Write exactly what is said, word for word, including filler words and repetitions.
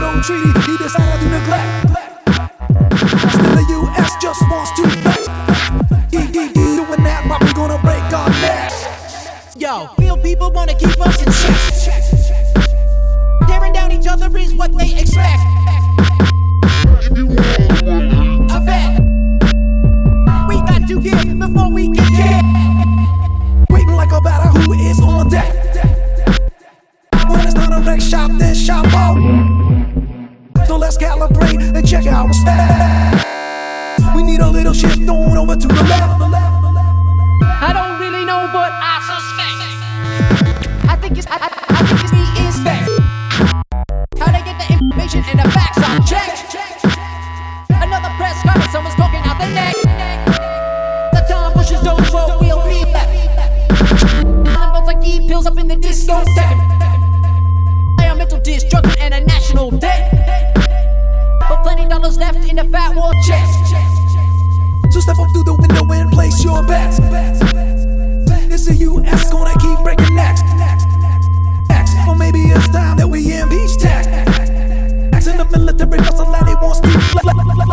no treaty, he decided to neglect. Still the U S just wants to vex. He, he, he doing that, but we gonna break our necks. Yo, real people wanna keep us in check. Tearing down each other is what they expect. I bet we got to give before we get kicked. Waiting like a batter who is on deck. When it's time to wreck shop, then shop out. So let's calibrate and check out our stats. We need a little shift on over to the left. I don't really know, but I suspect. I think it's I, I, I think it's the inspect. How they get the information and the facts on check. Another press conference, someone's poking out their neck. The time pushes those road, we'll be left. Votes like E pills up in the disco second. Environmental destruction and a national debt. But plenty dollars left in the fat war chest. So step up through the window and place your bets. Is the U S gonna keep breaking necks? Or maybe it's time that we impeach tax. Tax in the military, plus a lady wants to